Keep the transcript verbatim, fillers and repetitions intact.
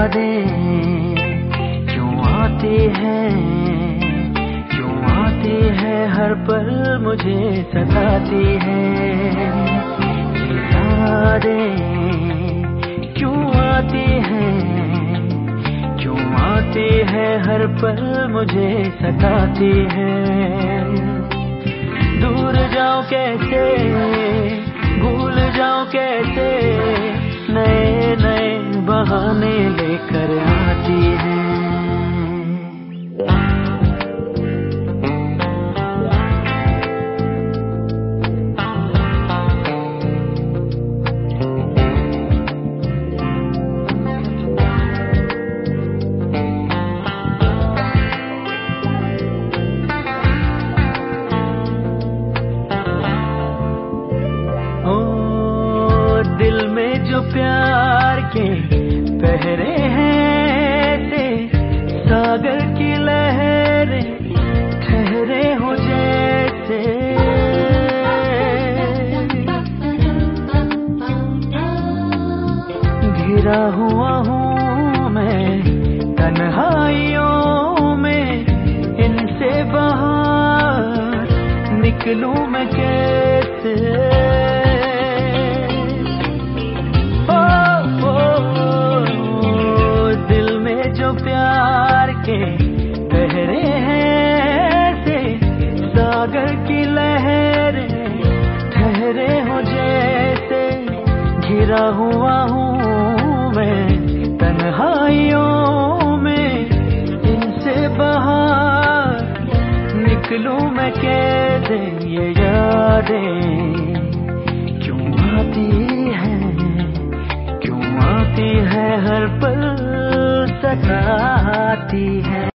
यादें क्यों आती हैं, क्यों आती है हर पल मुझे सताती है। ये यादें क्यों आती हैं, क्यों आती है हर पल मुझे सताती है। दूर जाऊं कैसे, भूल जाऊं कैसे, नए नए बहाने लेकर आती है। दिल में जो प्यार के पहरे हैं थे, सागर की लहरें ठहरे हो जैसे। घिरा हुआ हूँ मैं तन्हाइयों में, इनसे बाहर निकलूं मैं कैसे। प्यार के पहरे हैं से, सागर की लहरें ठहरे हो जैसे। घिरा हुआ हूँ मैं तन्हाइयों में, इनसे बाहर निकलूं मैं कैसे। ये यादें क्यों आती हैं, क्यों आती है हर पल सताती है।